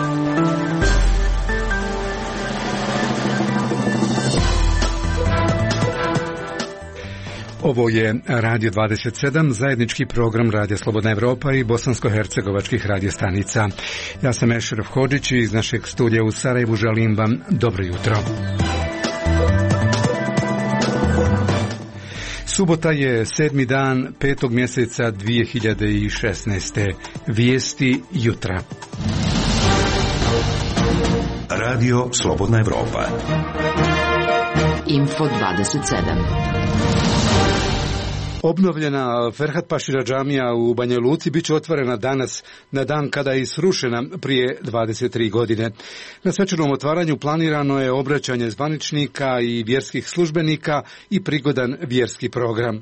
Ovo je Radio 27, zajednički program Radija Slobodna Evropa i bosansko-hercegovačkih radiostanica. Ja sam Ešref Hodžić i iz našeg studija u Sarajevu želim vam dobro jutro. Subota je 7. dan 5. mjeseca 2016. Vijesti jutra. Radio Slobodna Evropa. Info 27. Obnovljena Ferhat Pašira džamija u Banja Luci bit će otvorena danas, na dan kada je srušena prije 23 godine. Na svečanom otvaranju planirano je obraćanje zvaničnika i vjerskih službenika i prigodan vjerski program.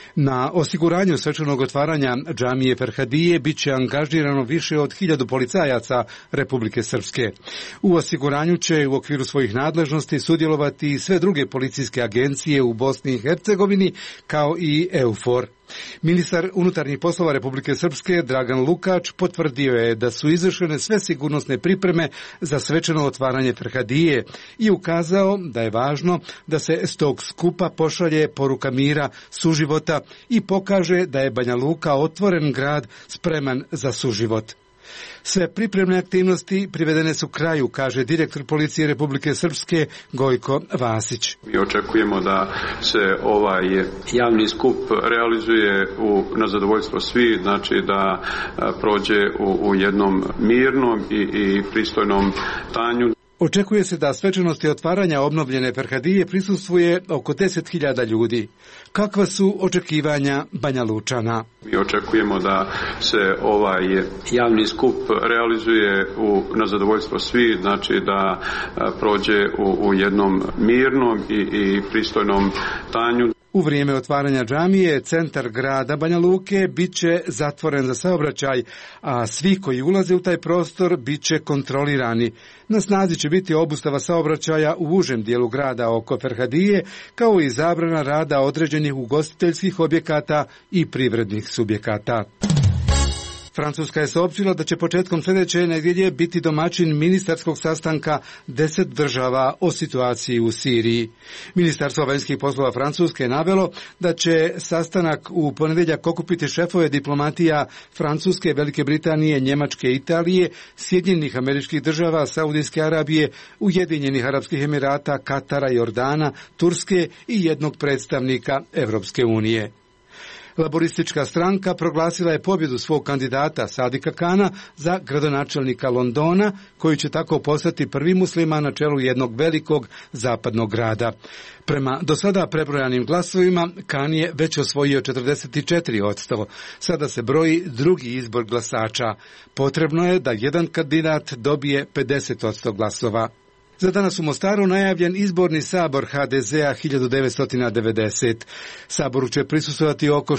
Na osiguranju svečanog otvaranja džamije Ferhadije bit će angažirano više od 1000 policajaca Republike Srpske. U osiguranju će u okviru svojih nadležnosti sudjelovati i sve druge policijske agencije u Bosni i Hercegovini, kao i EUFOR. Ministar unutarnjih poslova Republike Srpske Dragan Lukač potvrdio je da su izvršene sve sigurnosne pripreme za svečano otvaranje Ferhadije i ukazao da je važno da se s tog skupa pošalje poruka mira, suživota i pokaže da je Banja Luka otvoren grad spreman za suživot. Sve pripremne aktivnosti privedene su kraju, kaže direktor policije Republike Srpske Gojko Vasić. Mi očekujemo da se ovaj javni skup realizuje na zadovoljstvo svih, znači da prođe u jednom mirnom i pristojnom stanju. Očekuje se da svečanosti otvaranja obnovljene Ferhadije prisustvuje oko 10.000 ljudi. Kakva su očekivanja Banja Lučana? Mi očekujemo da se ovaj javni skup realizuje na zadovoljstvo svih, znači da prođe u jednom mirnom i pristojnom stanju. U vrijeme otvaranja džamije, centar grada Banja Luke bit će zatvoren za saobraćaj, a svi koji ulaze u taj prostor bit će kontrolirani. Na snazi će biti obustava saobraćaja u užem dijelu grada oko Ferhadije, kao i zabrana rada određenih ugostiteljskih objekata i privrednih subjekata. Francuska je saopćila da će početkom sljedeće nedjelje biti domaćin ministarskog sastanka 10 država o situaciji u Siriji. Ministarstvo vanjskih poslova Francuske je navelo da će sastanak u ponedjeljak okupiti šefove diplomatija Francuske, Velike Britanije, Njemačke, Italije, Sjedinjenih Američkih Država, Saudijske Arabije, Ujedinjenih Arapskih Emirata, Katara, Jordana, Turske i jednog predstavnika Europske unije. Laboristička stranka proglasila je pobjedu svog kandidata Sadika Kana za gradonačelnika Londona, koji će tako postati prvi musliman na čelu jednog velikog zapadnog grada. Prema do sada prebrojanim glasovima, Kan je već osvojio 44%. Sada se broji drugi izbor glasača. Potrebno je da jedan kandidat dobije 50% glasova. Za danas u Mostaru najavljen izborni sabor HDZ-a 1990. Saboru će prisustvovati oko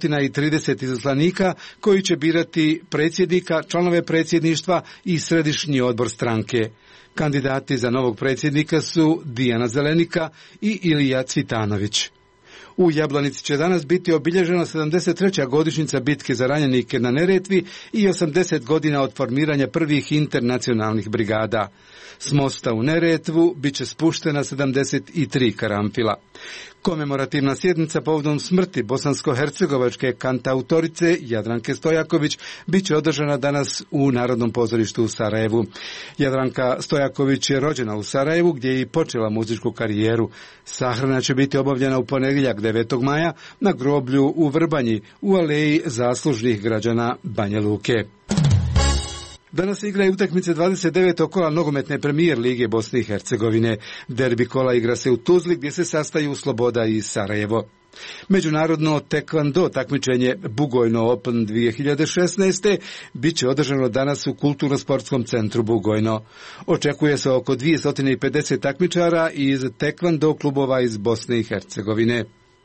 630 izaslanika koji će birati predsjednika, članove predsjedništva i središnji odbor stranke. Kandidati za novog predsjednika su Dijana Zelenika i Ilija Cvitanović. U Jablanici će danas biti obilježena 73. godišnjica bitke za ranjenike na Neretvi i 80 godina od formiranja prvih internacionalnih brigada. S mosta u Neretvu bit će spuštena 73 karamfila. Komemorativna sjednica povodom smrti bosansko-hercegovačke kantautorice Jadranke Stojaković bit će održana danas u Narodnom pozorištu u Sarajevu. Jadranka Stojaković je rođena u Sarajevu gdje je i počela muzičku karijeru. Sahrana će biti obavljena u ponedjeljak 9. maja na groblju u Vrbanji u aleji zaslužnih građana Banja Luke. Danas se igraju utakmice 29. kola nogometne premijer lige Bosne i Hercegovine. Derbi kola igra se u Tuzli gdje se sastaju Sloboda i Sarajevo. Međunarodno tekvando takmičenje Bugojno Open 2016. bit će održano danas u Kulturno-sportskom centru Bugojno. Očekuje se oko 250 takmičara iz tekvando klubova iz Bosne i Hercegovine.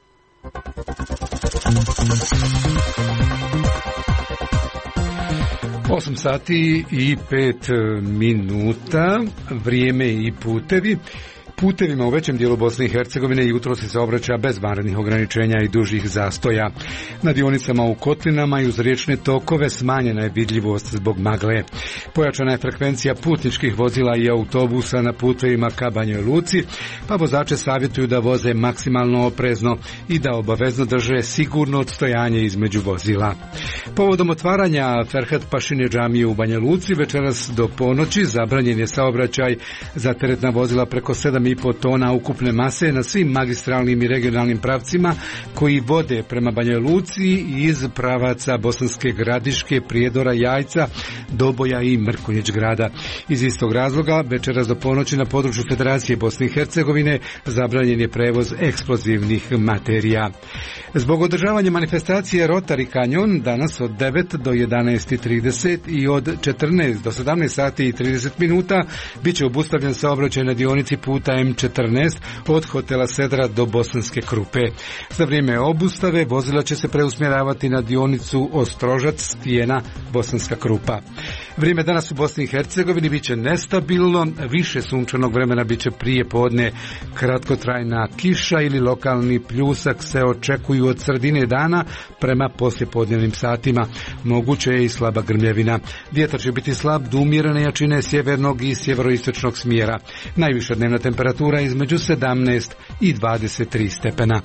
8 sati i 5 minuta, vrijeme i putevi. Putevima u većem dijelu Bosne i Hercegovine jutros se saobraća bez vanrednih ograničenja i dužih zastoja. Na dionicama u kotlinama i uz riječne tokove smanjena je vidljivost zbog magle. Pojačana je frekvencija putničkih vozila i autobusa na putevima ka Banjoj Luci, pa vozače savjetuju da voze maksimalno oprezno i da obavezno drže sigurno odstojanje između vozila. Povodom otvaranja Ferhat Pašine džamije u Banja Luci večeras do ponoći zabranjen je saobraćaj za teretna vozila preko 7,5 tona ukupne mase na svim magistralnim i regionalnim pravcima koji vode prema Banjoj Luci iz pravaca Bosanske Gradiške, Prijedora, Jajca, Doboja i Mrkonjić grada. Iz istog razloga večeras do ponoći na području Federacije Bosne i Hercegovine zabranjen je prevoz eksplozivnih materija. Zbog održavanja manifestacije Rotary Kanjon danas od 9 do 11:30 i od 14 do 17 sati i 30 minuta bit će obustavljen saobraćaj na dionici puta M14 od hotela Sedra do Bosanske Krupe. Za vrijeme obustave vozila će se preusmjeravati na dionicu Ostrožac, Stijena, Bosanska Krupa. Vrijeme danas u Bosni i Hercegovini bit će nestabilno, više sunčanog vremena bit će prije podne, kratkotrajna kiša ili lokalni pljusak se očekuju od sredine dana prema poslijepodnevnim satima. Moguće je i slaba grmljevina. Vjetar će biti slab do umjerene jačine sjevernog i sjeveroistočnog smjera. Najviša dnevna temperatura između 17 i 23 stepena.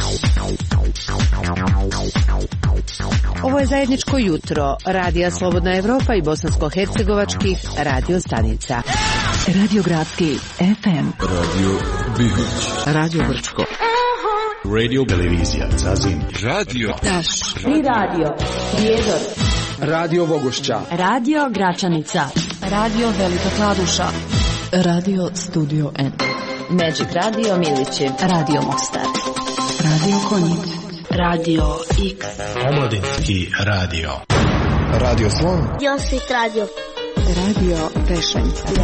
Ovo je zajedničko jutro Radija Slobodna Evropa i bosansko-hercegovačkih radio stanica. Radio Gradski FM, Radio Bihoć, Radio Brčko, Radio Televizija Zazin, Radio Taš i Radio Prijedor, Radio Vogošća, Radio Gračanica, Radio Velika Kladuša, Radio Studio N, Magic Radio Milići, Radio Mostar, Radio Konjic, Radio X, Omladinski radio, Radio Slon, Josip Radio, Radio Prešenica,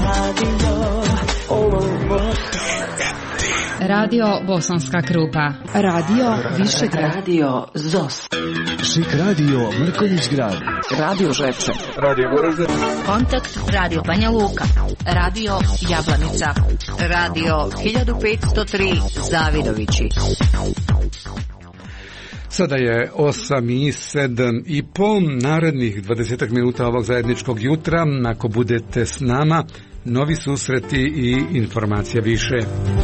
Radio Bosanska Krupa, Radio Višegrad, Radio Zos, Šik Radio Mrkonjić grad, Radio Žepče, Radio Goražde, Kontakt Radio Banja Luka, Radio Jablanica, Radio 1503 Zavidovići. Sada je 8:07 narednih 20 minuta ovog zajedničkog jutra. Ako budete s nama, novi susreti i informacija više.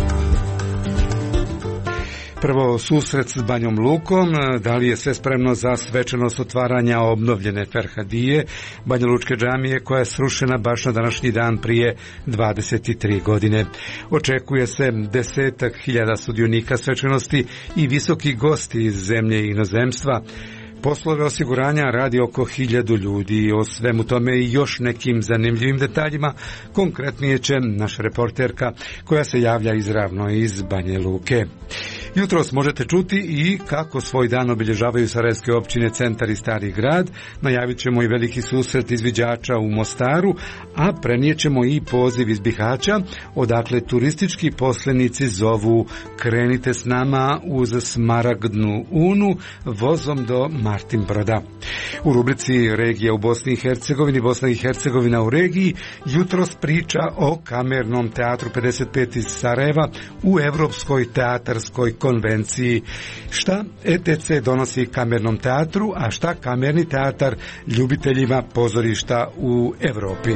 Prvo susret s Banjom Lukom, da li je sve spremno za svečanost otvaranja obnovljene Ferhadije, Banjalučke džamije koja je srušena baš na današnji dan prije 23 godine. Očekuje se 10.000 sudionika svečanosti i visoki gosti iz zemlje i inozemstva. Poslove osiguranja radi oko 1000 ljudi. O svemu tome i još nekim zanimljivim detaljima konkretnije će naša reporterka koja se javlja izravno iz Banje Luke. Jutros možete čuti i kako svoj dan obilježavaju sarajevske općine Centar i Stari grad. Najavit ćemo i veliki susret izviđača u Mostaru, a prenijet ćemo i poziv iz Bihaća, odakle turistički poslenici zovu: krenite s nama uz Smaragdnu Unu vozom do Martinbroda. U rubrici Regija u Bosni i Hercegovini, Bosna i Hercegovina u regiji, jutros priča o Kamernom teatru 55 iz Sarajeva u Evropskoj teatarskoj konvenciji. Šta ETC donosi Kamernom teatru, a šta Kamerni teatar ljubiteljima pozorišta u Europi.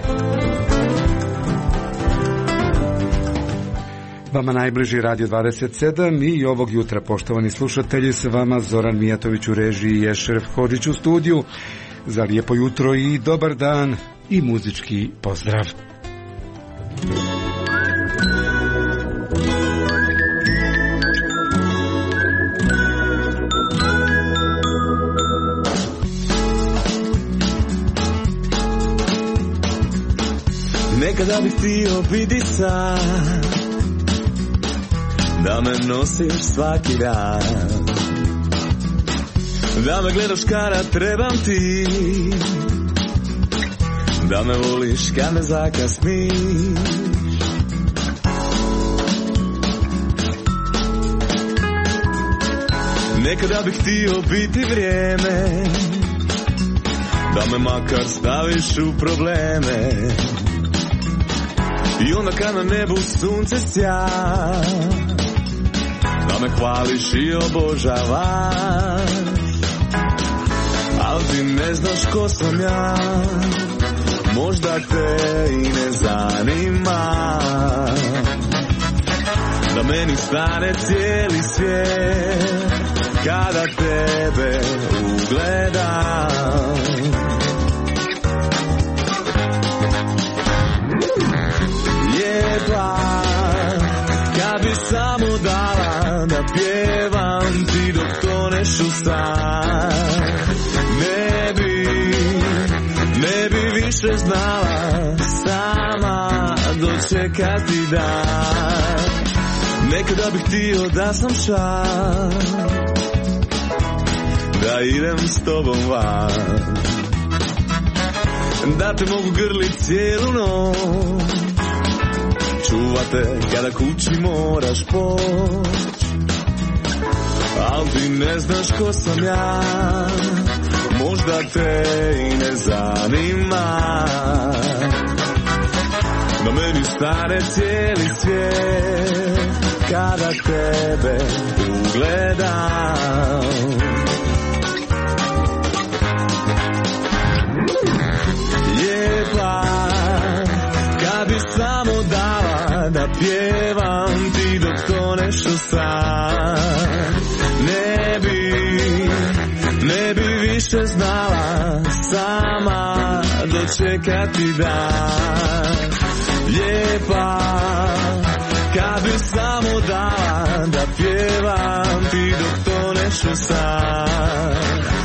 Vama najbliži Radio 27 i ovog jutra, poštovani slušatelji, s vama Zoran Mijatović u režiji, Ješeref Hodžić u studiju. Za lijepo jutro i dobar dan i muzički pozdrav. Nekada bih htio biti sam, da me nosiš svaki dan, da me gledaš kada trebam ti, da me voliš kad me zakasniš. Nekada bih htio biti vrijeme, da me makar staviš u probleme, I onda kad na nebu sunce sja, da me hvališ i obožavaš, ali ti ne znaš ko sam ja, možda te i ne zanima, da meni stane cijeli svijet kada tebe ugledam. Jeba, kad bi samo dala da pjevam ti dok toneš u san, ne bi više znala sama dočekati dan. Nekada bih htio da sam šan, da idem s tobom van, da te mogu grlit cijelu noć, čuvate kada kući moraš poć, al ti ne znaš ko sam ja, možda te i ne zanima, da meni stane cijeli svijet kada tebe ugledam. Jeba, kad bi samo dala da pjevam ti dok toneš u san, ne bi više znala sama dočekati dan. Lijepa, kad bi samo dala da pjevam ti dok toneš u san,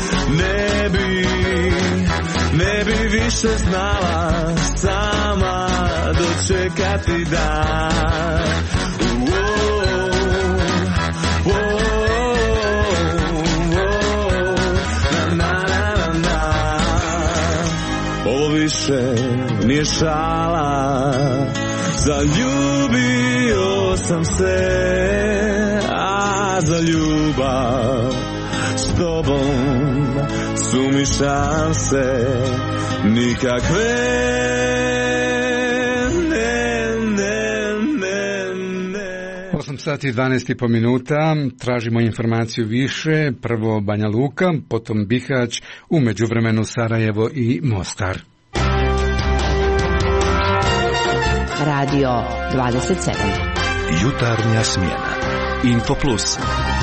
ne bi više znala sama dočekati dan. Ovo više nije šala, zaljubio sam se, a za ljubav s tobom su mi šanse nikakve. 8 sati i 12,5 minuta, tražimo informaciju više, prvo Banja Luka, potom Bihać, u međuvremenu Sarajevo i Mostar. Radio 27. Jutarnja smjena. Info Plus.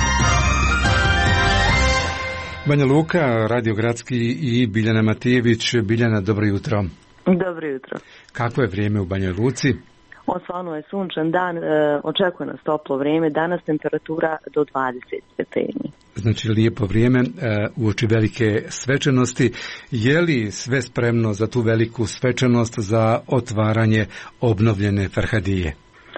Banja Luka, Radio Gradski i Biljana Matijević. Biljana, dobro jutro. Dobro jutro. Kako je vrijeme u Banjoj Luci? Osvano je sunčan dan, očekuje nas toplo vrijeme, danas temperatura do 20 stepeni. Znači lijepo vrijeme, uoči velike svečanosti. Je li sve spremno za tu veliku svečanost za otvaranje obnovljene Ferhadije?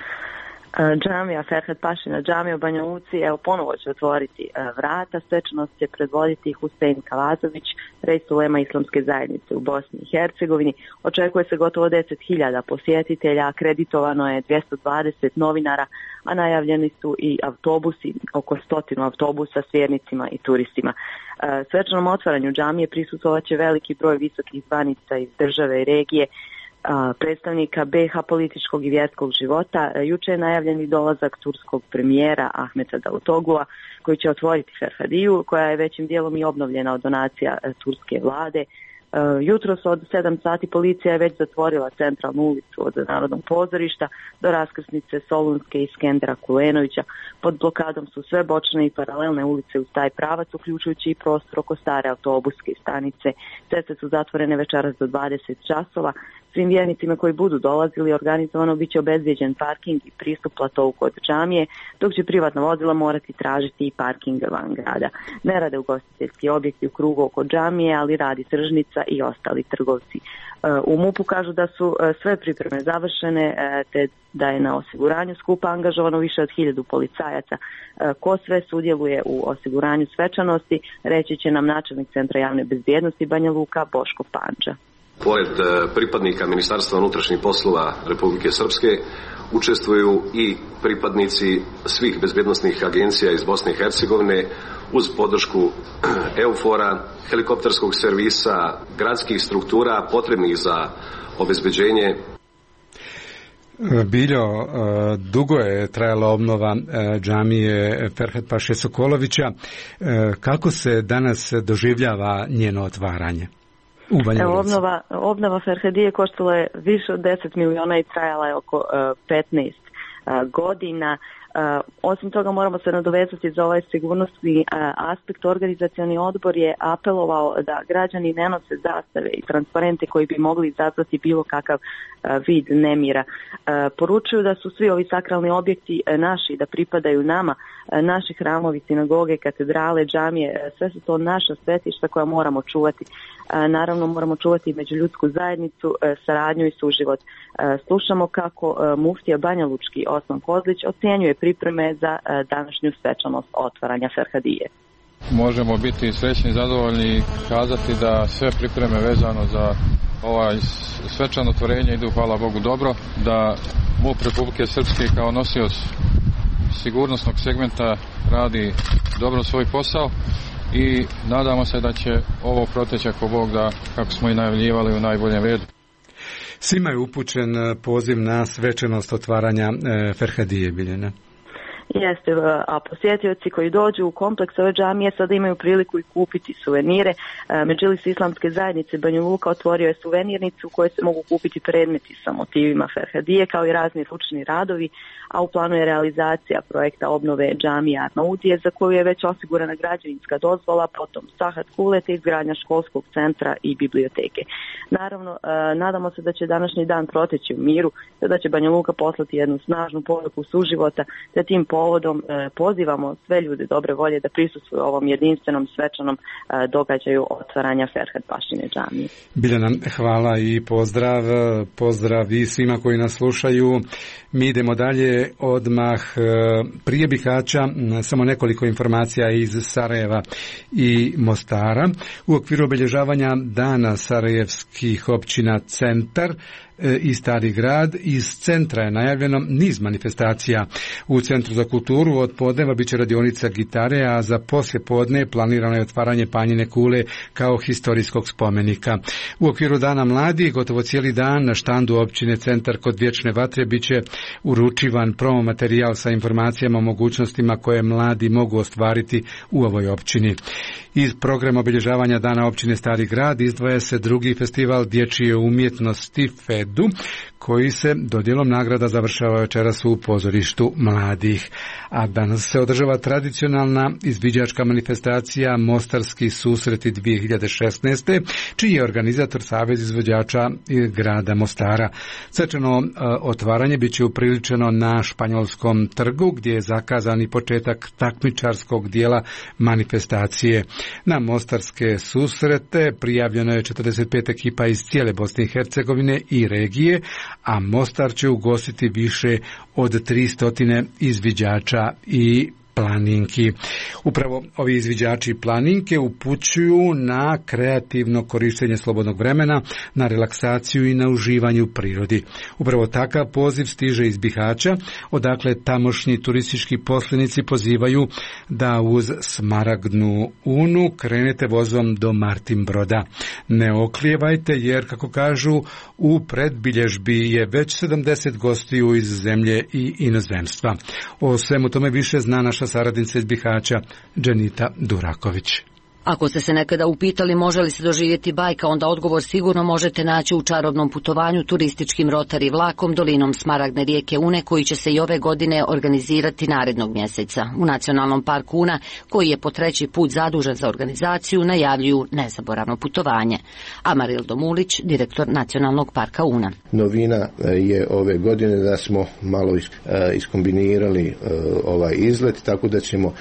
Džamija Ferhat Pašina, džamija u Banja Luci, evo ponovo će otvoriti vrata. Svečanost će predvoditi Husein Kalazović, rejs ulema Islamske zajednice u Bosni i Hercegovini. Očekuje se gotovo 10.000 posjetitelja, akreditovano je 220 novinara, a najavljeni su i autobusi, oko 100 autobusa s vjernicima i turistima. Svečanom otvaranju džamije prisustvovat će veliki broj visokih zvanica iz države i regije, predstavnika BiH političkog i vjerskog života. Juče je najavljeni dolazak turskog premijera Ahmeta Davutoglua koji će otvoriti Ferhadiju, koja je većim dijelom i obnovljena od donacija turske vlade. Jutros od 7 sati policija je već zatvorila centralnu ulicu od Narodnog pozorišta do raskrsnice Solunske i Skendera Kulenovića. Pod blokadom su sve bočne i paralelne ulice uz taj pravac, uključujući i prostor oko stare autobuske stanice. Ceste su zatvorene večeras do 20 časova. Svim vjernicima koji budu dolazili organizovano bit će obezbijeđen parking i pristup platovu kod džamije, dok će privatna vozila morati tražiti i parking van grada. Ne rade ugostiteljski objekti u krugu oko džamije, ali radi tržnica i ostali trgovci. U MUP-u kažu da su sve pripreme završene, te da je na osiguranju skupa angažovano više od 1000 policajaca. Ko sve sudjeluje u osiguranju svečanosti, reći će nam načelnik Centra javne bezbjednosti Banja Luka Boško Panča. Pored pripadnika Ministarstva unutrašnjih poslova Republike Srpske učestvuju i pripadnici svih bezbjednosnih agencija iz Bosne i Hercegovine uz podršku EUFOR-a, helikopterskog servisa, gradskih struktura potrebnih za obezbeđenje. Biljo, dugo je trajala obnova džamije Ferhat Paše Sokolovića. Kako se danas doživljava njeno otvaranje u Banja Luci? Obnova Ferhadije koštala je više od 10 miliona i trajala je oko 15 godina. Osim toga moramo se nadovezati za ovaj sigurnosni aspekt. Organizacioni odbor je apelovao da građani ne nose zastave i transparente koji bi mogli izazvati bilo kakav vid nemira. Poručuju da su svi ovi sakralni objekti naši, da pripadaju nama, naši hramovi, sinagoge, katedrale, džamije, sve su to naša svetišta koja moramo čuvati. Naravno moramo čuvati međuljudsku zajednicu, saradnju i suživot. Slušamo kako muftija banjalučki Osman Kozlić ocjenjuje pripreme za današnju svečanost otvaranja Ferhadije. Možemo biti srećni i zadovoljni i kazati da sve pripreme vezano za ovaj svečano otvorenje idu, hvala Bogu, dobro, da MUP Republike Srpske kao nosioc sigurnosnog segmenta radi dobro svoj posao i nadamo se da će ovo proteći ako Bog da, kako smo i najavljivali, u najboljem redu. Svima je upućen poziv na svečanost otvaranja Ferhadije, Biljana. Jeste, a posjetioci koji dođu u kompleks ove džamije sada imaju priliku i kupiti suvenire. Medžilis Islamske zajednice Banja Luka otvorio je suvenirnicu u kojoj se mogu kupiti predmeti sa motivima Ferhadije kao i razni ručni radovi, a u planu je realizacija projekta obnove džamije Arnaudije za koju je već osigurana građevinska dozvola, potom sahat kule te izgradnja školskog centra i biblioteke. Naravno, nadamo se da će današnji dan proteći u miru, te da će Banja Luka poslati jednu snažnu poruku suživota, te tim povodom pozivamo sve ljude dobre volje da prisustvuju ovom jedinstvenom svečanom događaju otvaranja Ferhat Pašine džamije. Biljana, hvala i pozdrav i svima koji nas slušaju. Mi idemo dalje odmah prije Bihaća, samo nekoliko informacija iz Sarajeva i Mostara. U okviru obilježavanja dana sarajevskih općina Centar i Stari grad, iz centra je najavljeno niz manifestacija. U Centru za kulturu od podneva biće radionica gitare, a za poslije podne planirano je otvaranje Panjine kule kao historijskog spomenika. U okviru Dana mladih gotovo cijeli dan na štandu općine Centar kod Vječne vatre biće uručivan promo materijal sa informacijama o mogućnostima koje mladi mogu ostvariti u ovoj općini. Iz programa obilježavanja dana općine Stari grad izdvaja se drugi festival dječje umjetnosti FEDU, koji se dodjelom nagrada završava večeras u pozorištu mladih. A danas se održava tradicionalna izviđačka manifestacija Mostarski susreti 2016. čiji je organizator Savez izvođača grada Mostara. Svečano otvaranje bit će upriličeno na Španjolskom trgu gdje je zakazani početak takmičarskog dijela manifestacije. Na Mostarske susrete prijavljeno je 45 ekipa iz cijele Bosne i Hercegovine i regije, a Mostar će ugostiti više od 300 izviđača i planinki. Upravo ovi izviđači planinke upućuju na kreativno korištenje slobodnog vremena, na relaksaciju i na uživanje u prirodi. Upravo takav poziv stiže iz Bihaća, odakle tamošnji turistički poslenici pozivaju da uz Smaragdnu Unu krenete vozom do Martin Broda. Ne oklijevajte jer, kako kažu, u predbilježbi je već 70 gostiju iz zemlje i inozemstva. O svemu tome više zna naša saradnica iz Bihaća, Dženita Duraković. Ako ste se nekada upitali može li se doživjeti bajka, onda odgovor sigurno možete naći u čarobnom putovanju turističkim Rotary vlakom dolinom Smaragdne rijeke Une, koji će se i ove godine organizirati narednog mjeseca. U Nacionalnom parku Una, koji je po 3. put zadužen za organizaciju, najavljuju nezaboravno putovanje. Amarildo Mulić, direktor Nacionalnog parka Una. Novina je ove godine da smo malo iskombinirali ovaj izlet, tako da ćemo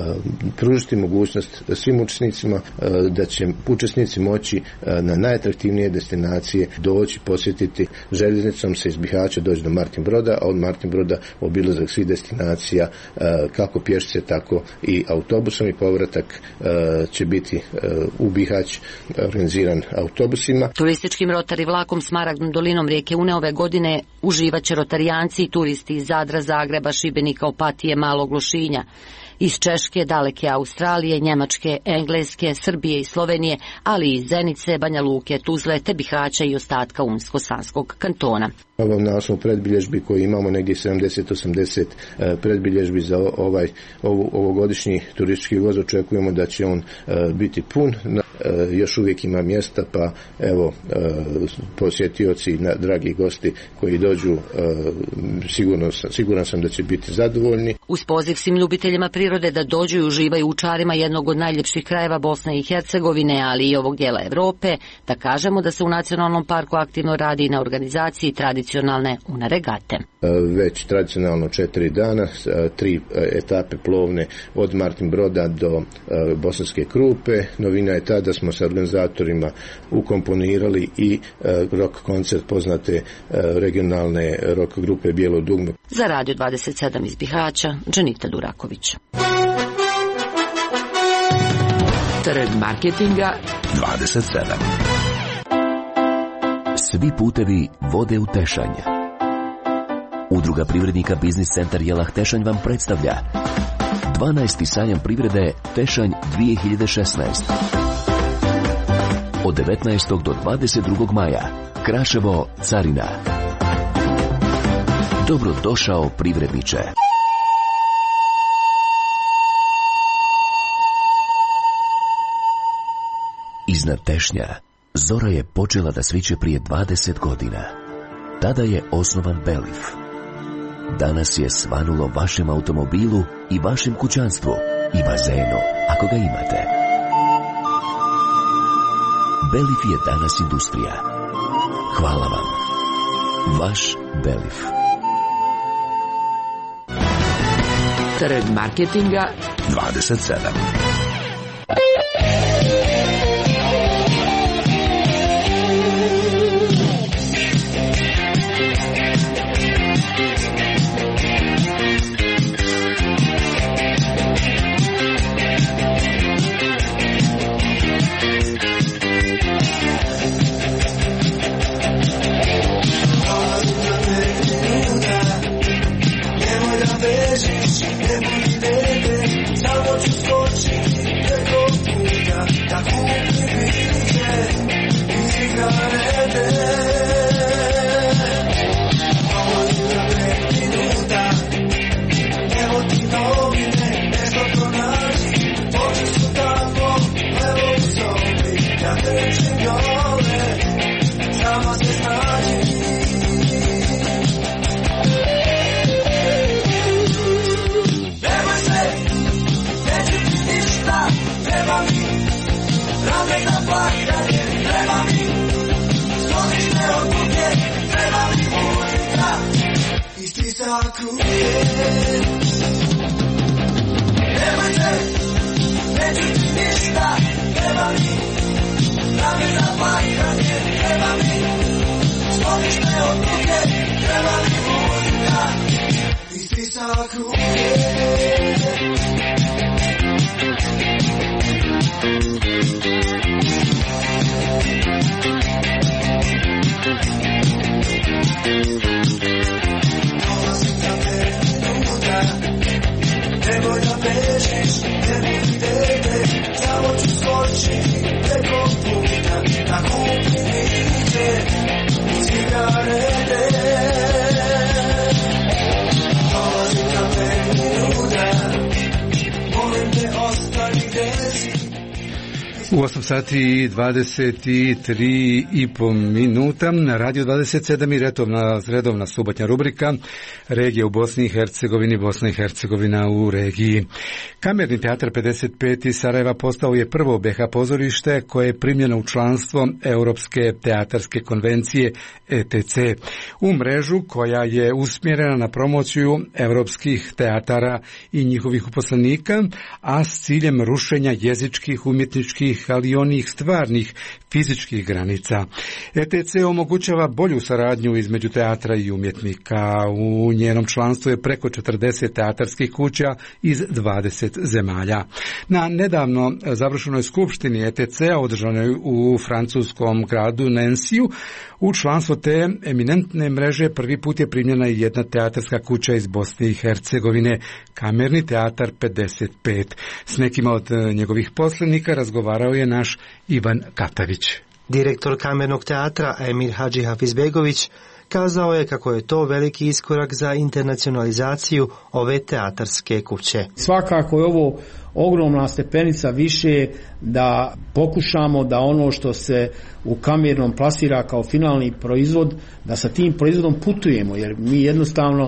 pružiti mogućnost svim učesnicima da će učesnici moći na najatraktivnije destinacije doći, posjetiti željeznicom se iz Bihaća doći do Martin Broda, a od Martin Broda obilazak svih destinacija kako pješce, tako i autobusom, i povratak će biti u Bihać organiziran autobusima. Turističkim Rotary vlakom Smaragdnom dolinom rijeke Une ove godine uživat će rotarijanci i turisti iz Zadra, Zagreba, Šibenika, Opatije, Malog Lošinja, iz Češke, daleke Australije, Njemačke, Engleske, Srbije i Slovenije, ali i Zenice, Banja Luke, Tuzle, te Bihaća i ostatka Unsko-Sanskog kantona. Na osnovu predbilježbi koji imamo negdje 70-80 predbilježbi za ovogodišnji turistički voz, očekujemo da će on biti pun. Još uvijek ima mjesta, pa evo posjetioci, dragi gosti koji dođu, siguran sam da će biti zadovoljni. Uz poziv svim ljubiteljima prirode da dođu i uživaju u čarima jednog od najljepših krajeva Bosne i Hercegovine, ali i ovog dijela Europe, da kažemo da se u Nacionalnom parku aktivno radi na organizaciji tradicionalne Una regate. Već tradicionalno 4 dana, 3 etape plovne od Martin Broda do Bosanske Krupe. Novina je ta da smo sa organizatorima ukomponirali i rock koncert poznate regionalne rock grupe Bijelo dugme. Za Radio 27 iz Bihaća, Dženita Duraković. Trg marketinga 27. Svi putevi vode u Tešanj. Udruga privrednika Biznis centar Jelah Tešanj vam predstavlja 12. sajam privrede Tešanj 2016. Od 19. do 22. maja. Kraševo, Carina. Dobrodošao privredniče. Iznad Tešnja zora je počela da sviće prije 20 godina. Tada je osnovan Belif. Danas je svanulo vašem automobilu i vašem kućanstvu i bazenu, ako ga imate. Belif je danas industrija. Hvala vam. Vaš Belif. Trg marketinga 27. U 8 sati i 23,5 minuta na Radio 27 i redovna subotnja rubrika Regija u Bosni i Hercegovini, Bosna i Hercegovina u regiji. Kamerni teatar 55 iz Sarajeva postao je prvo BH pozorište koje je primljeno u članstvo Europske teatarske konvencije ETC, u mrežu koja je usmjerena na promociju europskih teatara i njihovih uposlenika, a s ciljem rušenja jezičkih, umjetničkih, ali i onih stvarnih fizičkih granica. ETC omogućava bolju saradnju između teatra i umjetnika. U njenom članstvu je preko 40 teatarskih kuća iz 20 zemalja. Na nedavno završenoj skupštini ETC-a održanoj u francuskom gradu Nancyu, u članstvo te eminentne mreže prvi put je primljena i jedna teatarska kuća iz Bosne i Hercegovine, Kamerni teatar 55. S nekima od njegovih poslenika razgovarao je naš Ivan Katavić. Direktor Kamernog teatra Emir Hadži Hafizbegović kazao je kako je to veliki iskorak za internacionalizaciju ove teatarske kuće. Svakako je ovo ogromna stepenica više da pokušamo da ono što se u kamernom plasira kao finalni proizvod, da sa tim proizvodom putujemo, jer mi jednostavno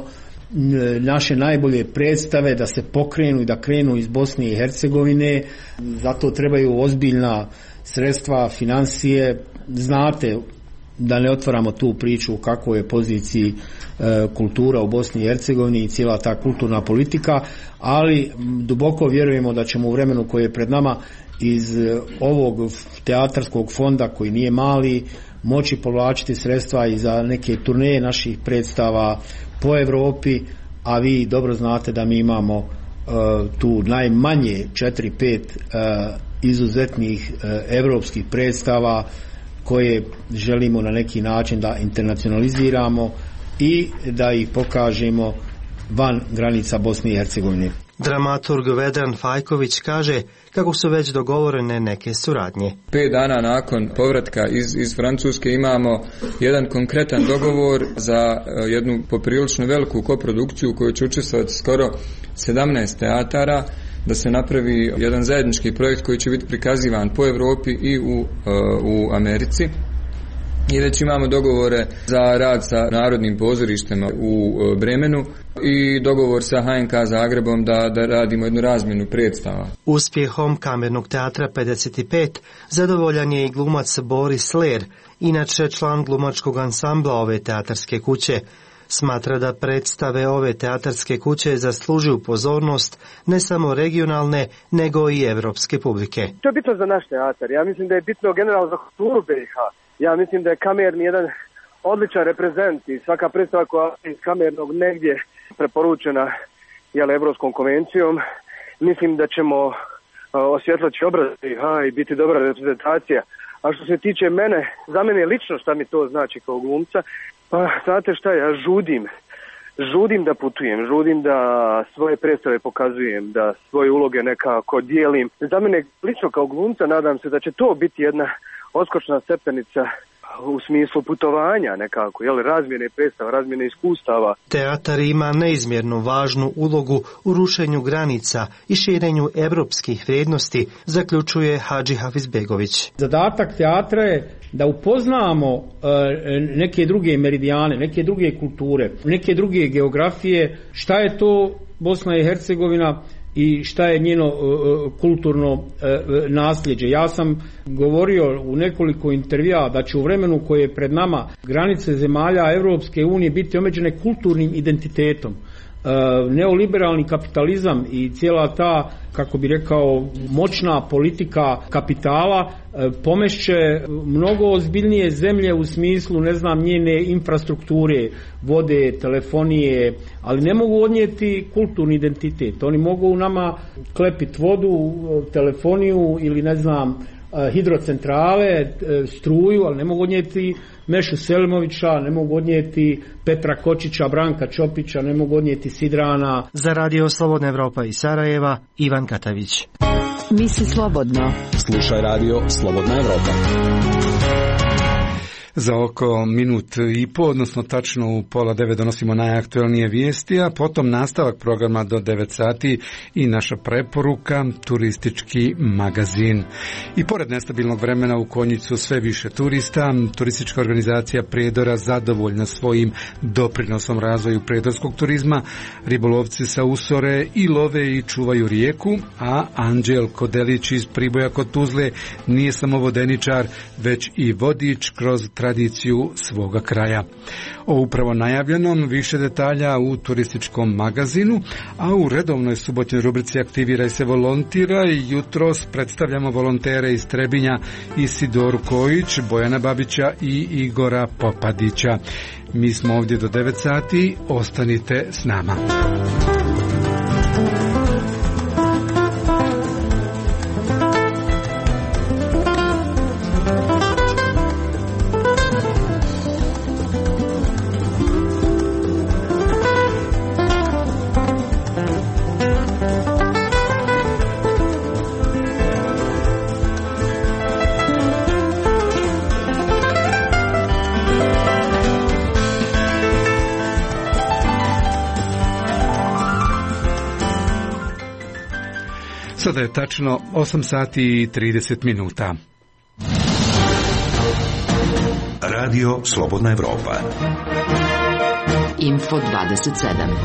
naše najbolje predstave da se pokrenu i da krenu iz Bosne i Hercegovine, zato trebaju ozbiljna sredstva, financije. Znate, da ne otvaramo tu priču u kakvoj je poziciji kultura u Bosni i Hercegovini i cijela ta kulturna politika, ali duboko vjerujemo da ćemo u vremenu koje je pred nama iz ovog teatarskog fonda, koji nije mali, moći povlačiti sredstva i za neke turneje naših predstava po Europi, a vi dobro znate da mi imamo tu najmanje 4-5 izuzetnih europskih predstava koje želimo na neki način da internacionaliziramo i da ih pokažemo van granica Bosne i Hercegovine. Dramaturg Vedran Fajković kaže kako su već dogovorene neke suradnje. 5 dana nakon povratka iz Francuske imamo jedan konkretan dogovor za jednu poprilično veliku koprodukciju u kojoj će učestvovati skoro 17 teatara, da se napravi jedan zajednički projekt koji će biti prikazivan po Europi i u Americi. I već imamo dogovore za rad sa Narodnim pozorištem u Bremenu i dogovor sa HNK Zagrebom da radimo jednu razmjenu predstava. Uspjehom Kamernog teatra 55 zadovoljan je i glumac Boris Ler, inače član glumačkog ansambla ove teatarske kuće. Smatra da predstave ove teatarske kuće zaslužuju pozornost ne samo regionalne, nego i evropske publike. To je bitno za naš teatar. Ja mislim da je bitno generalno za kulturu BiH. Ja mislim da je kamerni jedan odličan reprezent i svaka predstava koja je iz kamernog negdje preporučena Evropskom konvencijom. Mislim da ćemo osvjetlati obraz BiH i biti dobra reprezentacija. A što se tiče mene, za mene lično šta mi to znači kao glumca, pa znate šta, ja žudim da putujem, žudim da svoje predstave pokazujem, da svoje uloge nekako dijelim. Za mene lično kao glumca nadam se da će to biti jedna odskočna stepenica u smislu putovanja nekako, razmjene predstava, razmjene iskustava. Teatar ima neizmjerno važnu ulogu u rušenju granica i širenju evropskih vrijednosti, zaključuje Hadži Hafizbegović. Zadatak teatra je da upoznamo neke druge meridijane, neke druge kulture, neke druge geografije, šta je to Bosna i Hercegovina i šta je njeno kulturno nasljeđe. Ja sam govorio u nekoliko intervjua da će u vremenu koje je pred nama granice zemalja Europske unije biti omeđene kulturnim identitetom. Neoliberalni kapitalizam i cijela ta, kako bi rekao, moćna politika kapitala pomešće mnogo ozbiljnije zemlje u smislu, njene infrastrukture, vode, telefonije, ali ne mogu odnijeti kulturni identitet. Oni mogu u nama klepiti vodu, telefoniju ili hidrocentrale, struju, ali ne mogu odnijeti Mešu Selimovića, ne mogu odnijeti Petra Kočića, Branka Čopića, ne mogu odnijeti Sidrana. Za Radio Slobodna Evropa iz Sarajeva, Ivan Katavić. Misli slobodno. Slušaj Radio Slobodna Evropa. Za oko minut i po, odnosno tačno u 8:30 donosimo najaktualnije vijesti, a potom nastavak programa do 9 sati i naša preporuka, turistički magazin. I pored nestabilnog vremena u Konjicu sve više turista, turistička organizacija Prijedora zadovoljna svojim doprinosom razvoju prijedorskog turizma, ribolovci sa Usore i love i čuvaju rijeku, a Anđelko Delić iz Priboja kod Tuzle nije samo vodeničar, već i vodič kroz tradiciju svoga kraja. O upravo najavljenom više detalja u turističkom magazinu, a u redovnoj subotnjoj rubrici Aktiviraj se volontira i jutros predstavljamo volontere iz Trebinja, Isidoru Kojić, Bojana Babića i Igora Popadića. Mi smo ovdje do 9 sati, ostanite s nama. Sada je tačno 8 sati i 30 minuta. Radio Slobodna Evropa. Info 27.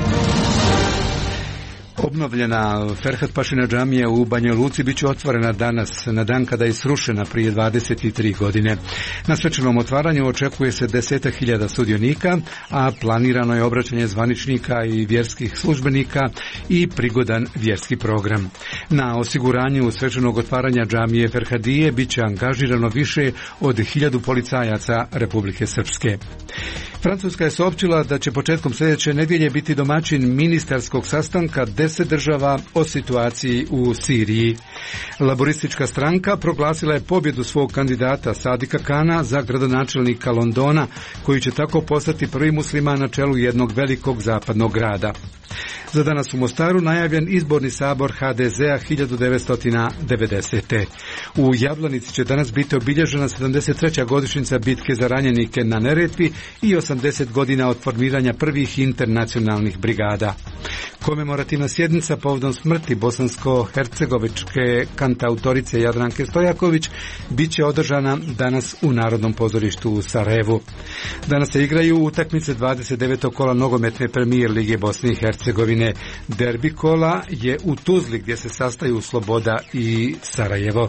Obnovljena Ferhat Pašina džamija u Banja Luci bit će otvorena danas, na dan kada je srušena prije 23 godine. Na svečanom otvaranju očekuje se 10.000 sudionika, a planirano je obraćanje zvaničnika i vjerskih službenika i prigodan vjerski program. Na osiguranju svečanog otvaranja džamije Ferhadije bit će angažirano više od 1000 policajaca Republike Srpske. Francuska je saopćila da će početkom sljedeće nedjelje biti domaćin ministarskog sastanka 10 država o situaciji u Siriji. Laboristička stranka proglasila je pobjedu svog kandidata Sadika Kana za gradonačelnika Londona, koji će tako postati prvi musliman na čelu jednog velikog zapadnog grada. Za danas u Mostaru najavljen izborni sabor HDZ-a 1990. U Jablanici će danas biti obilježena 73. godišnjica bitke za ranjenike na Neretvi i 80 godina od formiranja prvih internacionalnih brigada. Komemorativna sjednica povodom smrti bosansko-hercegovičke kantautorice Jadranke Stojaković bit će održana danas u Narodnom pozorištu u Sarajevu. Danas se igraju utakmice 29. kola nogometne premijer Lige Bosne i Hercegovine. Derbi kola je u Tuzli gdje se sastaju Sloboda i Sarajevo.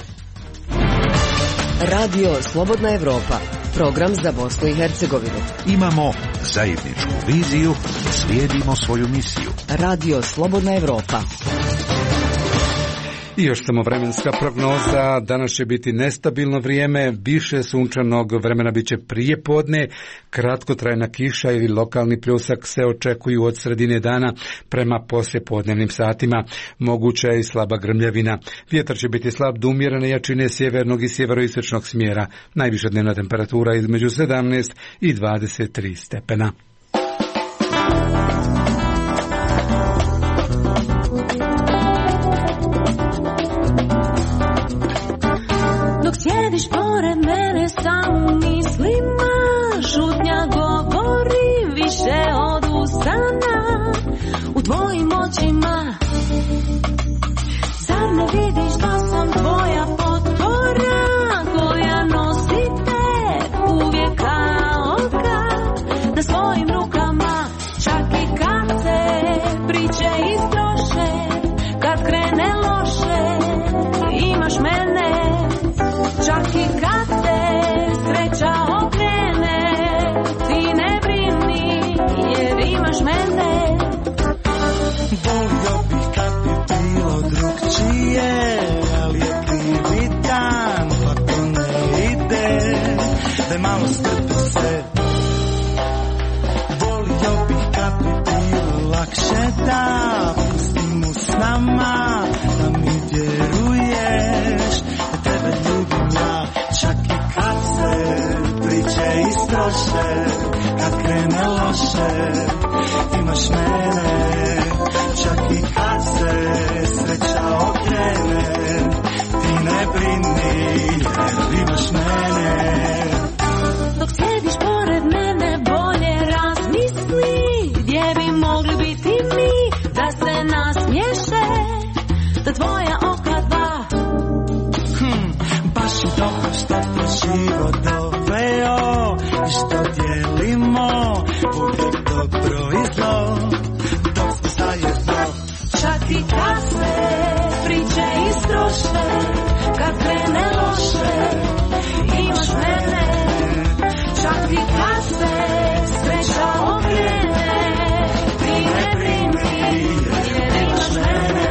Radio Slobodna Evropa, program za Bosnu i Hercegovinu. Imamo zajedničku viziju, slijedimo svoju misiju. Radio Slobodna Evropa. I još samo vremenska prognoza, danas će biti nestabilno vrijeme, više sunčanog vremena bit će prije podne, kratkotrajna kiša ili lokalni pljusak se očekuju od sredine dana prema poslijepodnevnim satima, moguća je i slaba grmljavina. Vjetar će biti slab do umjerene jačine sjevernog i sjeveroistočnog smjera, najviša dnevna temperatura između 17 i 23 stepena. Sjediš pored mene samo u mislima, šutnja govori više od usana u tvojim očima. Zar ne vidiš da sam tvoja potpora koja nosi te uvijek kao kad na svojim rukama, čak i kad se priče istroše, kad krene loše imaš mene. Čak i kad te sreća okrene, ti ne brini jer imaš mene. Volio bih kad bi bilo drugčije, ali je krivi dan pa to ne ide, daj malo strpi se. Volio bih kad bi bilo lakše da pustimo s nama, da mi vjeruješ, da tebe ljubim ja. Čak i kad se priče istroše, kad krene loše, imaš mene. Čak i kad se sreća okrene, ti ne brini jer imaš mene. Dok sjediš pored mene bolje razmisli, gdje bi mogli biti mi, da se nasmiješe, da tvoja oka dva. Baš je dobro što te život doveo i što dijelimo uvijek dobro i zlo, dok smo zajedno. Čak i kad se priče istroše, kad krene loše, imaš mene. Čak i kad se sreća okrene, ti ne brini jer imaš mene.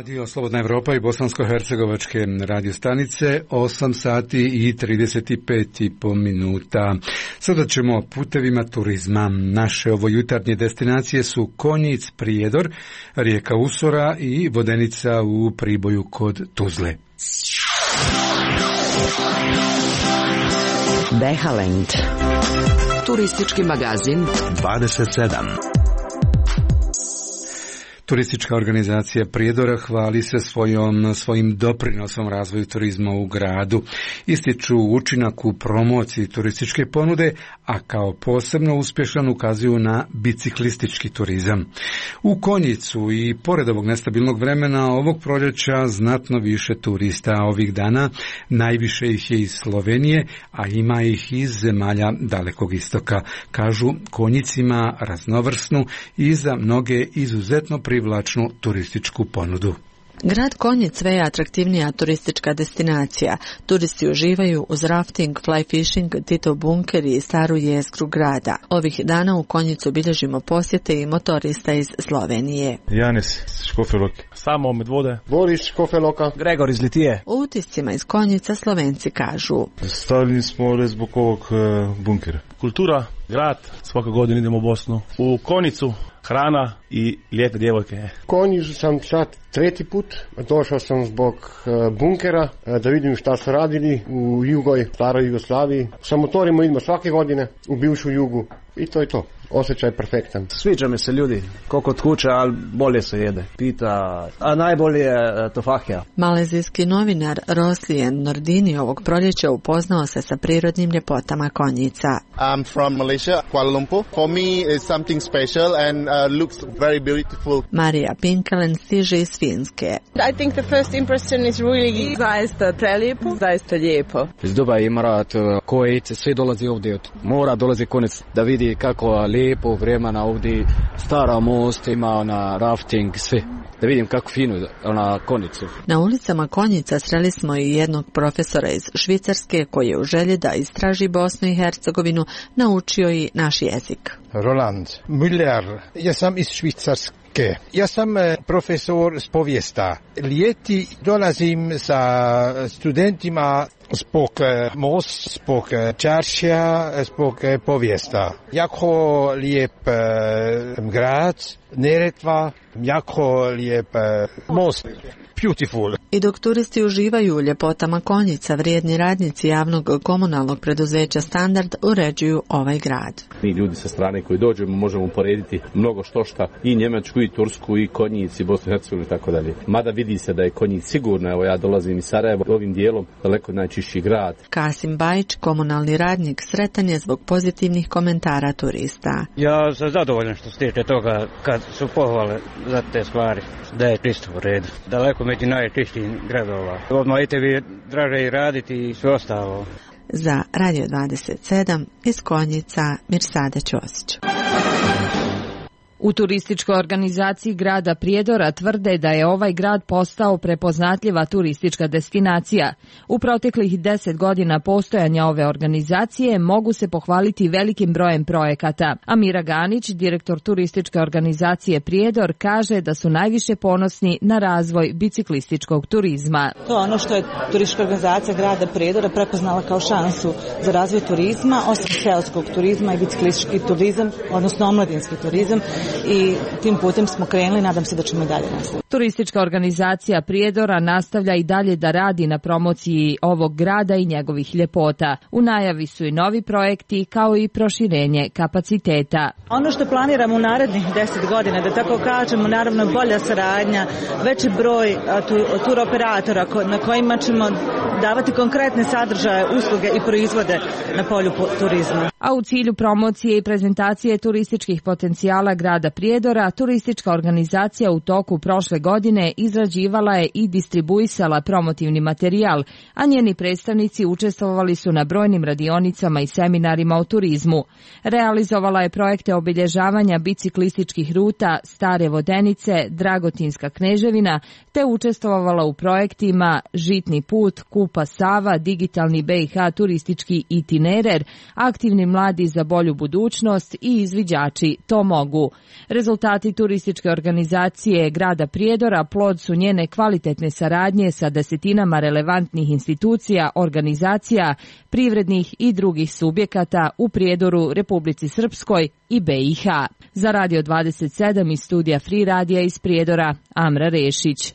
Radio Slobodna Evropa i bosansko-hercegovačke radio stanice, 8 sati i 35,5 minuta. Sada ćemo putevima turizma. Naše ovojutarnje destinacije su Konjic, Prijedor, rijeka Usora i Vodenica u Priboju kod Tuzle. Behalend. Turistički magazin 27. Turistička organizacija Prijedora hvali se svojim doprinosom razvoju turizma u gradu. Ističu učinak u promociji turističke ponude, a kao posebno uspješan ukazuju na biciklistički turizam. U Konjicu i pored ovog nestabilnog vremena ovog proljeća znatno više turista. Ovih dana najviše ih je iz Slovenije, a ima ih iz zemalja Dalekog istoka. Kažu, Konjic ima raznovrsnu i za mnoge izuzetno privlačnu turističku ponudu. Grad Konjic sve je atraktivnija turistička destinacija. Turisti uživaju uz rafting, fly fishing, Titov bunker i staru jezgru grada. Ovih dana u Konjicu bilježimo posjete i motorista iz Slovenije. Janis Škofeloki. Samo Medvode. Boris Škofeloka. Gregor iz Litije. U utiscima iz Konjica Slovenci kažu: stavljeni smo zbog ovog bunkera. Kultura, grad, svake godine idemo u Bosnu. U Konjicu hrana i lijepe djevojke. Konjicu sam sad 3. put. Došao sam zbog bunkera da vidim šta su radili u staroj Jugoslaviji. Sa motorima idemo svake godine u bivšu Jugu i to je to. Osjećaj perfektan. Sviđa mi se ljudi, ko kod kuće, ali bolje se jede. Pita, a najbolje je tofahija. Malezijski novinar Roslijen Nordini ovog proljeća upoznao se sa prirodnim ljepotama Konjica. I'm from Malaysia, Kuala Lumpur. For me it's something special and looks very beautiful. Marija Pinkelen stiže iz Finske. I think the first impression is really zaista prelijepo, zaista lijepo. Iz Dubaja, Emirat, Kuvajt, svi dolazi ovdje od mora, dolazi Konjic da vidi kako lijepo vremena ovdje, stara most, ima rafting, sve. Da vidim kako fino na Konjicu. Na ulicama Konjica sreli smo i jednog profesora iz Švicarske koji je u želji da istraži Bosnu i Hercegovinu naučio i naš jezik. Roland Müller, ja sam iz Švicarske. Ja sam profesor s povijesta. Ljeti dolazim sa studentima zbog most, zbog čaršija, zbog povijesta. Jako lijep grad, Neretva, jako lijep most. Beautiful. I dok turisti uživaju u ljepotama Konjica, vrijedni radnici javnog komunalnog preduzeća Standard uređuju ovaj grad. Mi ljudi sa strane koji dođemo možemo porediti mnogo štošta, i Njemačku, i Tursku, i Konjic, i Bosnu i Hercegovinu i tako dalje. Mada vidi se da je Konjic sigurno, evo ja dolazim iz Sarajeva, ovim dijelom daleko najčišći grad. Kasim Bajić, komunalni radnik, sretan je zbog pozitivnih komentara turista. Ja sam zadovoljan što se tiče toga kad su pohvale za te stvari, da je čisto u redu. Daleko među najčišćih gradova. Odmah i tebi draže i raditi i sve ostalo. Za Radio 27 iz Konjica, Mirsada Ćosić. U turističkoj organizaciji grada Prijedora tvrde da je ovaj grad postao prepoznatljiva turistička destinacija. U proteklih 10 godina postojanja ove organizacije mogu se pohvaliti velikim brojem projekata. Amira Ganić, direktor turističke organizacije Prijedor, kaže da su najviše ponosni na razvoj biciklističkog turizma. To je ono što je turistička organizacija grada Prijedora prepoznala kao šansu za razvoj turizma, osim seoskog turizma i biciklistički turizam, odnosno omladinski turizam. I tim putem smo krenuli, nadam se da ćemo i dalje nastaviti. Turistička organizacija Prijedora nastavlja i dalje da radi na promociji ovog grada i njegovih ljepota. U najavi su i novi projekti kao i proširenje kapaciteta. Ono što planiramo u narednih 10 godina, da tako kažemo, naravno bolja saradnja, veći broj turoperatora na kojima ćemo davati konkretne sadržaje, usluge i proizvode na polju turizma. A u cilju promocije i prezentacije turističkih potencijala grada Prijedora, turistička organizacija u toku prošle godine izrađivala je i distribuisala promotivni materijal, a njeni predstavnici učestvovali su na brojnim radionicama i seminarima o turizmu. Realizovala je projekte obilježavanja biciklističkih ruta Stare Vodenice, Dragotinska Kneževina, te učestvovala u projektima Žitni put, Kupa Sava, Digitalni BiH turistički itinerer, Aktivni mladi za bolju budućnost i izviđači to mogu. Rezultati turističke organizacije grada Prijedora plod su njene kvalitetne saradnje sa desetinama relevantnih institucija, organizacija, privrednih i drugih subjekata u Prijedoru, Republici Srpskoj i BiH. Za Radio 27 iz studija Free radija iz Prijedora, Amra Rešić.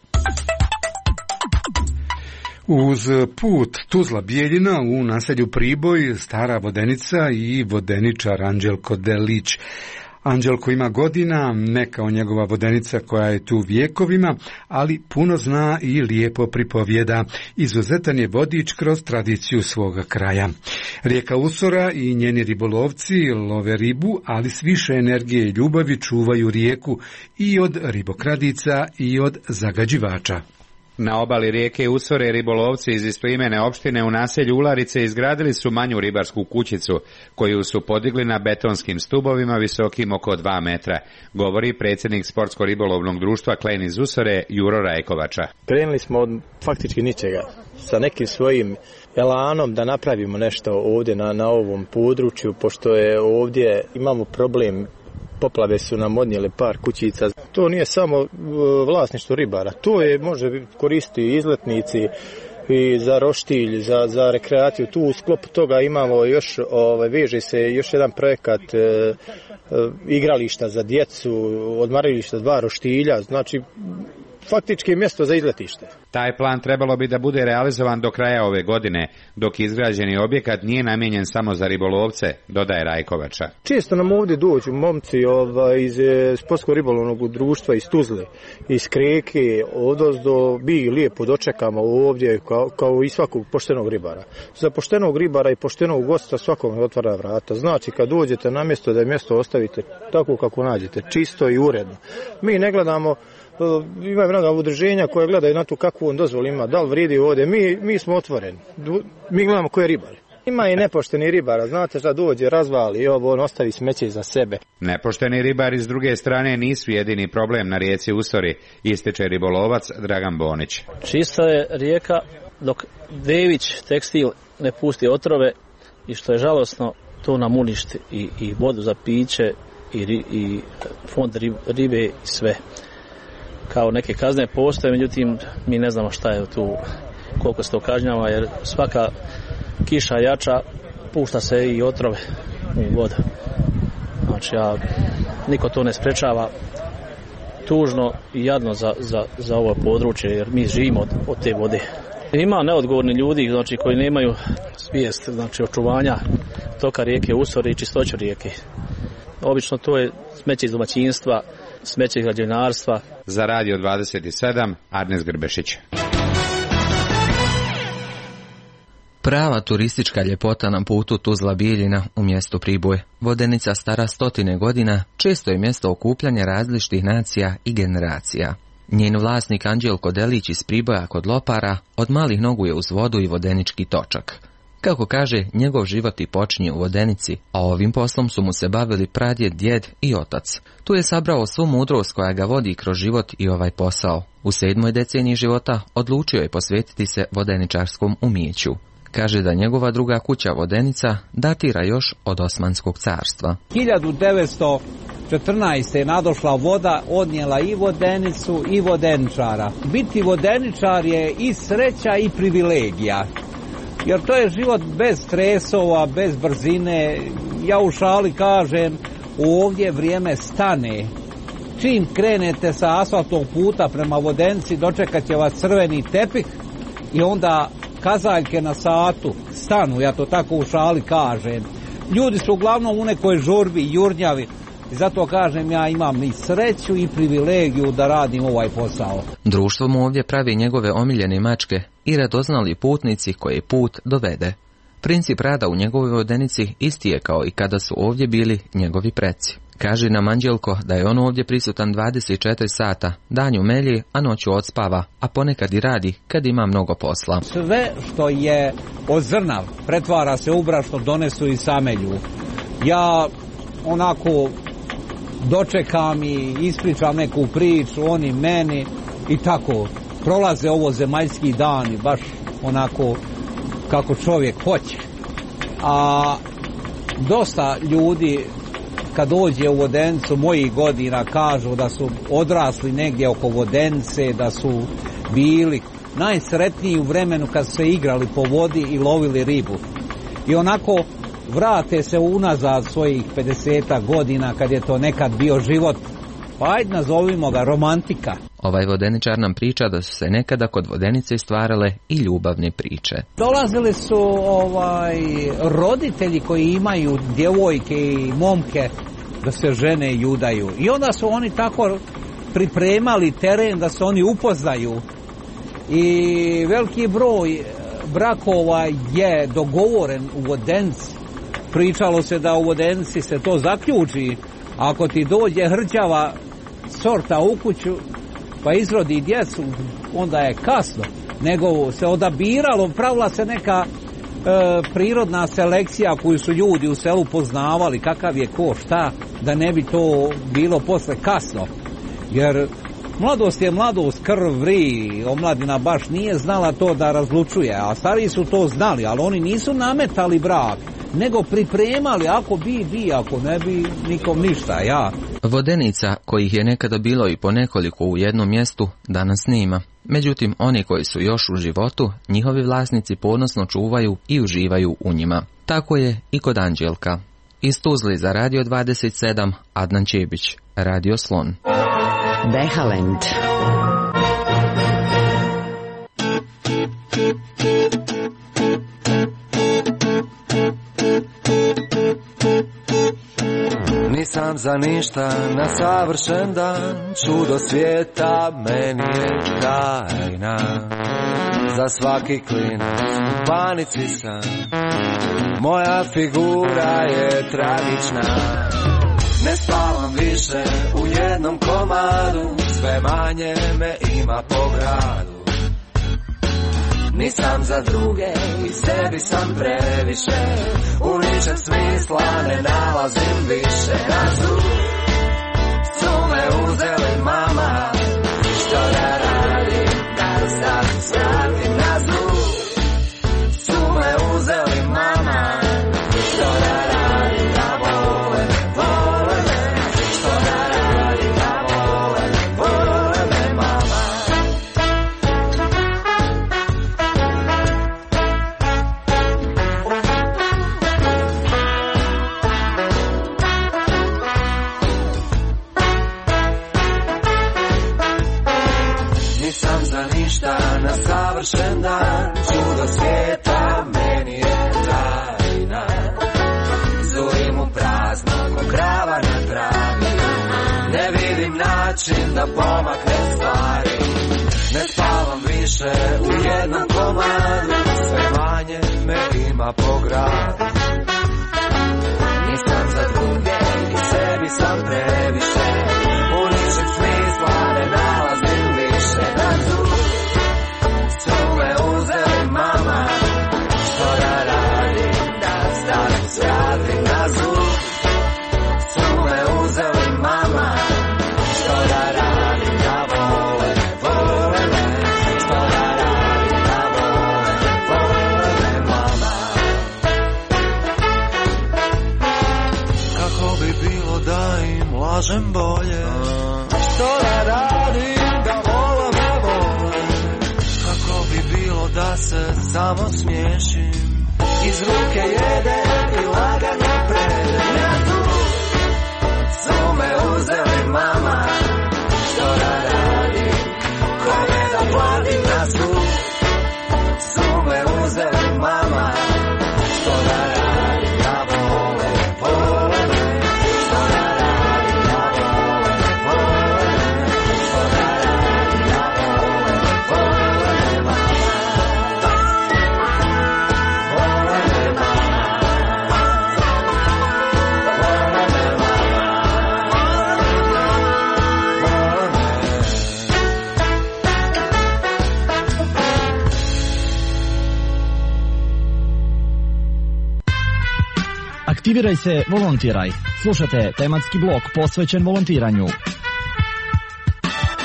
Uz put Tuzla-Bijeljina u naselju Priboj, Stara Vodenica i vodeničar Anđelko Delić. Anđelko ima godina, ne kao njegova vodenica koja je tu vjekovima, ali puno zna i lijepo pripovjeda. Izuzetan je vodič kroz tradiciju svoga kraja. Rijeka Usora i njeni ribolovci love ribu, ali s više energije i ljubavi čuvaju rijeku i od ribokradica i od zagađivača. Na obali rijeke Usore ribolovci iz istoimene opštine u naselju Ularice izgradili su manju ribarsku kućicu, koju su podigli na betonskim stubovima visokim oko 2 metra, govori predsjednik Sportsko-ribolovnog društva Klen iz Usore, Juro Rajkovača. Krenuli smo od faktički ničega, sa nekim svojim elanom da napravimo nešto ovdje na ovom području, pošto je ovdje imamo problem. Poplave su nam odnijele par kućica. To nije samo vlasništvo ribara. To je može koristiti izletnici i za roštilj, za rekreaciju. Tu u sklopu toga imamo još, veže se još jedan projekat igrališta za djecu, odmarališta 2 roštilja. Znači, faktički mjesto za izletište. Taj plan trebalo bi da bude realizovan do kraja ove godine, dok izgrađeni objekat nije namijenjen samo za ribolovce, dodaje Rajkovača. Često nam ovdje dođu momci iz Sportsko-ribolovnog društva iz Tuzle, iz Kreke, odozdo bi lijepo dočekamo ovdje kao i svakog poštenog ribara. Za poštenog ribara i poštenog gosta svakom otvara vrata. Znači kad dođete na mjesto da mjesto ostavite tako kako nađete, čisto i uredno. Mi ne gledamo. Ima mnoga udruženja koje gledaju na to kakvu on dozvolu ima, da li vrijedi ovdje. Mi smo otvoreni. Mi gledamo ko je ribar. Ima i nepošteni ribara, znate šta dođe, razvali, on ostavi smeće za sebe. Nepošteni ribari s druge strane nisu jedini problem na rijeci Usori, ističe ribolovac Dragan Bonić. Čista je rijeka dok Dević tekstil ne pusti otrove i što je žalosno to nam uništi i vodu za piće i fond ribe i sve. Kao neke kazne postoje, međutim mi ne znamo šta je tu, koliko se to kažnjava, jer svaka kiša jača pušta se i otrove u vodu. Znači, niko to ne sprečava. Tužno i jadno za ovo područje, jer mi živimo od te vode. Ima neodgovorni ljudi, znači, koji nemaju svijest, znači, očuvanja toka rijeke Usore i čistoću rijeke. Obično to je smeće iz domaćinstva, smeće iz građevinarstva. Za Radio 27, Arnes Grbešić. Prava turistička ljepota na putu Tuzla-Bijeljina u mjestu Priboj. Vodenica stara 100 godina, često je mjesto okupljanja različitih nacija i generacija. Njen vlasnik Anđelko Delić iz Priboja kod Lopara od malih nogu je uz vodu i vodenički točak. Kako kaže, njegov život i počinje u Vodenici, a ovim poslom su mu se bavili pradjed, djed i otac. Tu je sabrao svu mudrost koja ga vodi kroz život i ovaj posao. U 7. deceniji života odlučio je posvetiti se vodeničarskom umijeću. Kaže da njegova druga kuća Vodenica datira još od Osmanskog carstva. 1914. je nadošla voda, odnijela i Vodenicu i vodeničara. Biti vodeničar je i sreća i privilegija. Jer to je život bez stresova, bez brzine. Ja u šali kažem, ovdje vrijeme stane. Čim krenete sa asfaltnog puta prema Vodenici, dočekat će vas crveni tepih i onda kazaljke na satu stanu, ja to tako u šali kažem. Ljudi su uglavnom u nekoj žurbi, jurnjavi. I zato kažem, ja imam i sreću i privilegiju da radim ovaj posao. Društvo mu ovdje pravi njegove omiljene mačke i radoznali putnici koji put dovede. Princip rada u njegovoj Vodenici isti je kao i kada su ovdje bili njegovi preci. Kaže nam Anđelko da je on ovdje prisutan 24 sata, danju melji, a noću odspava, a ponekad i radi kad ima mnogo posla. Sve što je od zrna pretvara se u brašno, donesu i samelju. Ja onako dočekam i ispričam neku priču, oni meni i tako prolaze ovo zemaljski dani, baš onako kako čovjek hoće. A dosta ljudi kad dođe u Vodenicu mojih godina kažu da su odrasli negdje oko Vodenice, da su bili najsretniji u vremenu kad su se igrali po vodi i lovili ribu. I onako vrate se unazad svojih 50 godina kad je to nekad bio život, pa ajde nazovimo ga romantika. Ovaj vodeničar nam priča da su se nekada kod Vodenice stvarale i ljubavne priče. Dolazili su roditelji koji imaju djevojke i momke da se žene i udaju. I onda su oni tako pripremali teren da se oni upoznaju. I veliki broj brakova je dogovoren u Vodenici. Pričalo se da u Vodenici se to zaključi. Ako ti dođe hrđava sorta u kuću pa izrodi djecu, onda je kasno. Nego se odabiralo, pravila se neka prirodna selekcija koju su ljudi u selu poznavali, kakav je ko šta, da ne bi to bilo posle kasno. Jer mladost je mladost, krv vri, omladina baš nije znala to da razlučuje, a stariji su to znali, ali oni nisu nametali brak, nego pripremali, ako bi, ako ne bi, nikom ništa, ja. Vodenica, kojih je nekada bilo i po nekoliko u jednom mjestu, danas nema. Međutim, oni koji su još u životu, njihovi vlasnici ponosno čuvaju i uživaju u njima. Tako je i kod Anđelka. Iz Tuzli za Radio 27, Adnan Čebić, Radio Slon. Behalend. Nisam za ništa na savršen dan, čudo svijeta meni je tajna. Za svaki klinac u panici sam, moja figura je tragična. Ne spavam više u jednom komadu, sve manje me ima po gradu. Nisam za druge i sebi sam previše, u ničem smisla ne nalazim više. Na zub su me uzeli mama, što da radim, da status vratim. Na zub su me uzeli mama, što da radim, da vole me, što da radim, da vole me mama. Na savršen dan, čudo svijeta meni je tajna. Zurim u prazno, ko krava na travi, ne vidim način da pomakne stvari. Ne spavam više u jednom komadu, sve manje me ima po gradu. Nisam za druge i sebi sam previše, u ničem smisla ne nalazim više. Na zub su me uzeli mama, što da radim, da status vratim. Na zub su me uzeli mama, što da radim, da vole me, što da radim, da vole me mama. Kako bi bilo da im lažem bolje, što da radim, da vole me. Kako bi bilo da se samo smiješim, iz ruke jedem i lagano predem. Na zub su me uzeli mama, što da radim, kome da platim. Na zub su me uzeli mama, što da radim, da vole me, što da radim, da vole me, što da radim, da vole me. Aktiviraj se, volontiraj. Slušate tematski blok posvećen volontiranju.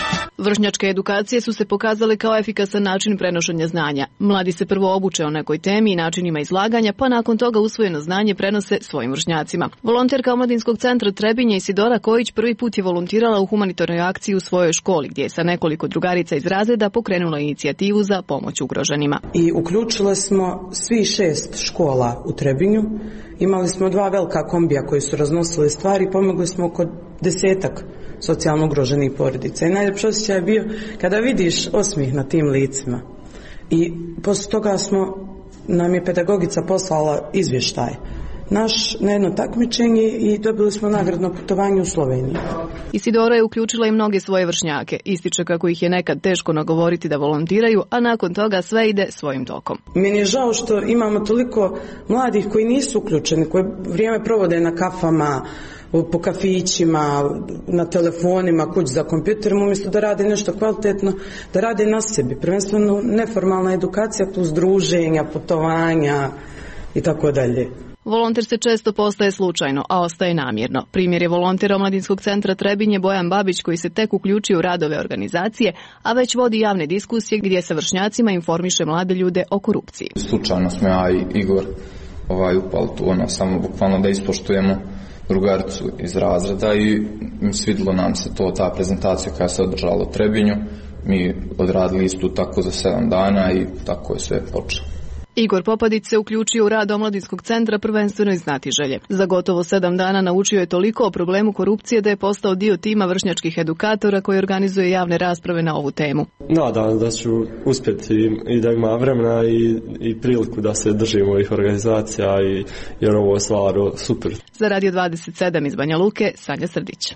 Vršnjačke edukacije su se pokazale kao efikasan način prenošenja znanja. Mladi se prvo obuče o nekoj temi i načinima izlaganja, pa nakon toga usvojeno znanje prenose svojim vršnjacima. Volonterka Omladinskog centra Trebinje Isidora Kojić prvi put je volontirala u humanitarnoj akciji u svojoj školi, gdje je sa nekoliko drugarica iz razreda pokrenula inicijativu za pomoć ugroženima. I uključile smo svi 6 škola u Trebinju. Imali smo 2 velika kombija koji su raznosili stvari i pomogli smo oko 10 socijalno ugroženih porodica. I najljepši osjećaj je bio kada vidiš osmijeh na tim licima. I poslije toga nam je pedagogica poslala izvještaj naš na jedno takmičenje i dobili smo nagradno putovanje u Sloveniju. Isidora je uključila i mnoge svoje vršnjake. Ističe kako ih je nekad teško nagovoriti da volontiraju, a nakon toga sve ide svojim tokom. Meni je žao što imamo toliko mladih koji nisu uključeni, koji vrijeme provode na kafama, po kafićima, na telefonima, kući za kompjuterom, umjesto da rade nešto kvalitetno, da rade na sebi. Prvenstveno neformalna edukacija plus druženja, putovanja i tako dalje. Volonter se često postaje slučajno, a ostaje namjerno. Primjer je volontera Omladinskog centra Trebinje Bojan Babić, koji se tek uključio u radove organizacije, a već vodi javne diskusije gdje sa vršnjacima informiše mlade ljude o korupciji. Slučajno smo ja i Igor upali tu, samo bukvalno da ispoštujemo drugaricu iz razreda i svidilo nam se ta prezentacija koja se održala u Trebinju. Mi odradili istu tako za 7 dana i tako je sve počelo. Igor Popadić se uključio u rad Omladinskog centra prvenstveno iz znatiželje. Za gotovo 7 dana naučio je toliko o problemu korupcije da je postao dio tima vršnjačkih edukatora koji organizuje javne rasprave na ovu temu. Nadam da ću uspjeti i da ima vremena i priliku da se držim ovih organizacija jer ovo je stvarno super. Za Radio 27 iz Banja Luke, Sanja Srdić.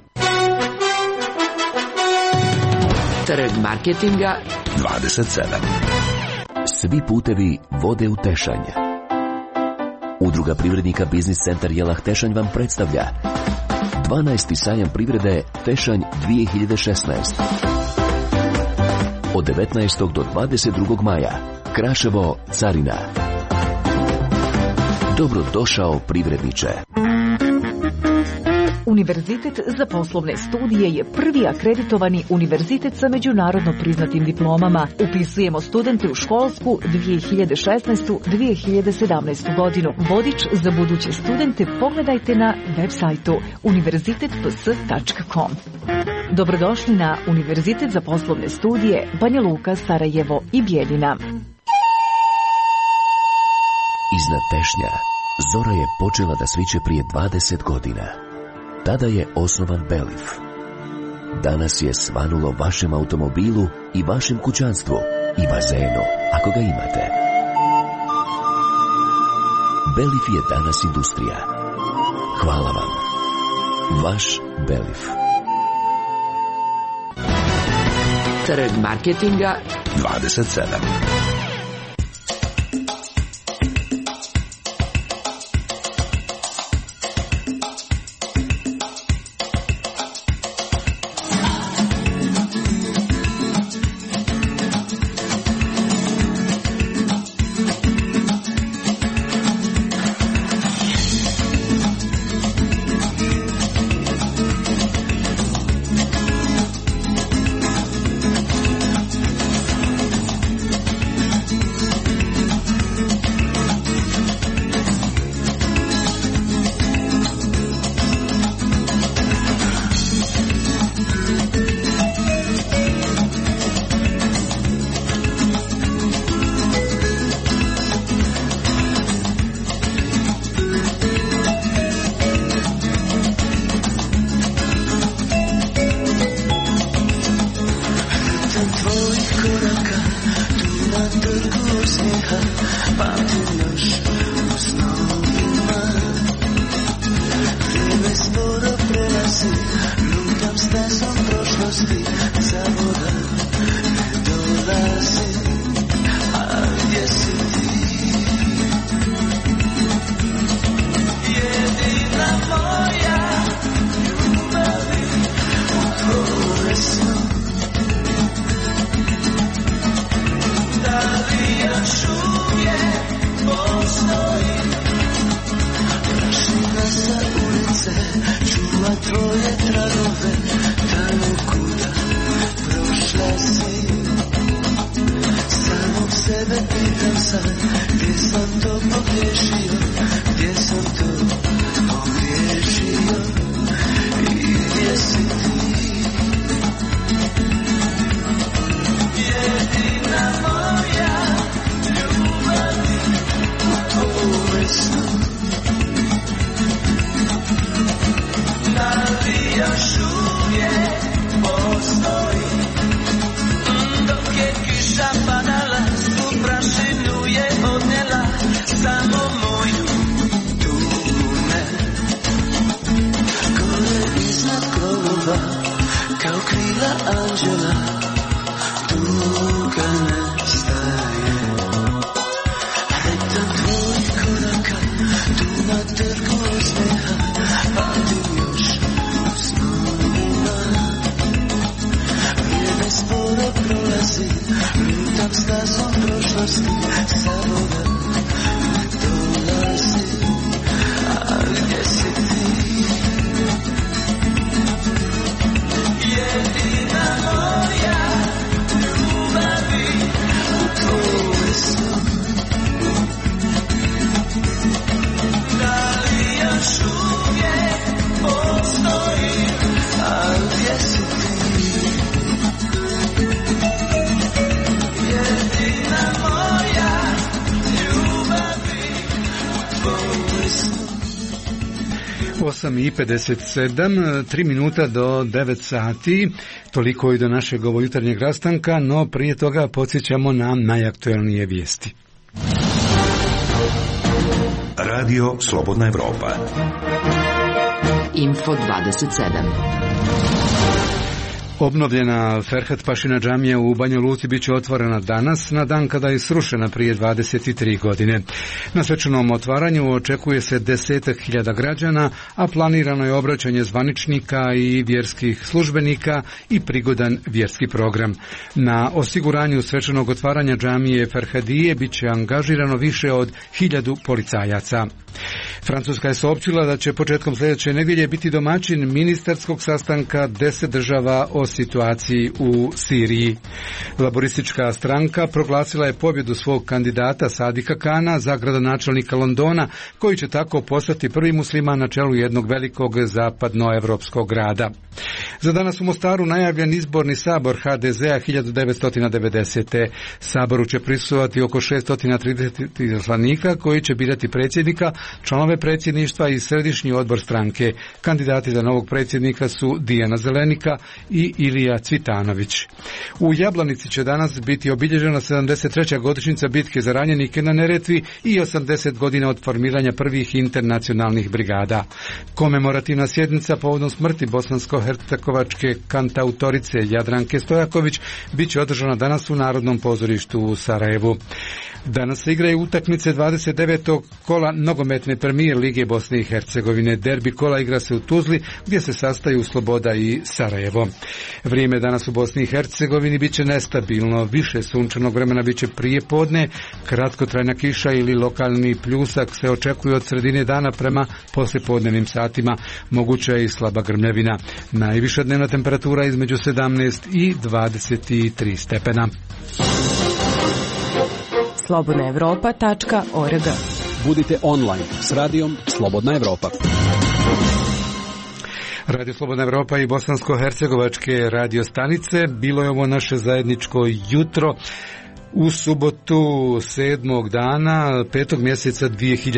Trg marketinga 27. Svi putevi vode u Tešanj. Udruga privrednika Biznis centar Jelah Tešanj vam predstavlja 12. sajam privrede Tešanj 2016. Od 19. do 22. maja. Kraševo, Carina. Dobrodošao privredniče. Univerzitet za poslovne studije je prvi akreditovani univerzitet sa međunarodno priznatim diplomama. Upisujemo studente u školsku 2016-2017 godinu. Vodič za buduće studente pogledajte na web sajtu univerzitetps.com. Dobrodošli na Univerzitet za poslovne studije Banja Luka, Sarajevo i Bijeljina. Iznad Tešnja zora je počela da sviće prije 20 godina. Tada je osnovan Belif. Danas je svanulo vašem automobilu i vašem kućanstvu i bazenu, ako ga imate. Belif je danas industrija. Hvala vam. Vaš Belif. Trg marketinga 27. Tvoje tragove, tamo kuda prošla si. Samog sebe pitam sad, gdje sam to pogriješio, gdje sam to pogriješio i gdje si ti. Jedina moja ljubavi u tvome snu. Da li još uvijek postoji? Dok je kiša padala, svu prašinu je odnijela, samo moju tugu ne. Gore iznad krovova, kao krila anđela, tuga nestaje. Ritam tvojih koraka, tu na trgu osmeha, patim još u snovima. Vrijeme sporo prolazi, lutam stazom prošlosti, samo da uvijek dolazi. A gdje si ti? Jedina moja ljubavi u tvome snu. Da li još uvijek postoji? A gdje si ti? Jedina moja ljubavi u tvome snu. 8:57, 3 minuta do 9 sati, toliko i do našeg ovog jutarnjeg rastanka, no prije toga podsjećamo na najaktuelnije vijesti. Radio Slobodna Evropa. Info 27. Obnovljena Ferhat Pašina džamija u Banja Luci bit će otvorena danas, na dan kada je srušena prije 23 godine. Na svečanom otvaranju očekuje se 10.000 građana, a planirano je obraćanje zvaničnika i vjerskih službenika i prigodan vjerski program. Na osiguranju svečanog otvaranja džamije Ferhadije bit će angažirano više od 1000 policajaca. Francuska je saopćila da će početkom sljedeće nedjelje biti domaćin ministarskog sastanka 10 država o situaciji u Siriji. Laboristička stranka proglasila je pobjedu svog kandidata Sadika Kana za gradonačelnika Londona, koji će tako postati prvi musliman na čelu jednog velikog zapadnoevropskog grada. Za danas u Mostaru najavljen izborni sabor HDZ-a 1990. Saboru će prisustvovati oko 630 izaslanika koji će birati predsjednika, članove predsjedništva i središnji odbor stranke. Kandidati za novog predsjednika su Dijana Zelenika i Ilija Cvitanović. U Jablanici će danas biti obilježena 73. godišnjica bitke za ranjenike na Neretvi i 80 godina od formiranja prvih internacionalnih brigada. Komemorativna sjednica povodom smrti bosansko-hercegovačke kantautorice Jadranke Stojaković bit će održana danas u Narodnom pozorištu u Sarajevu. Danas se igraju utakmice 29. kola nogometne premijer Lige Bosne i Hercegovine. Derbi kola igra se u Tuzli, gdje se sastaju Sloboda i Sarajevo. Vrijeme danas u Bosni i Hercegovini bit će nestabilno, više sunčanog vremena bit će prije podne, kratkotrajna kiša ili lokalni pljusak se očekuje od sredine dana prema poslijepodnevnim satima, moguća je i slaba grmljavina. Najviša dnevna temperatura između 17 i 23 stepena. slobodnaevropa.org. Budite online s radijom Slobodna Evropa. Radio Slobodna Evropa i bosansko-hercegovačke radio stanice. Bilo je ovo naše zajedničko jutro u subotu 7. dana 5. mjeseca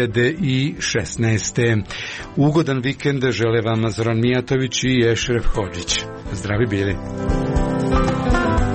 2016. Ugodan vikend žele vam Zoran Mijatović i Ešref Hodžić. Zdravi bili.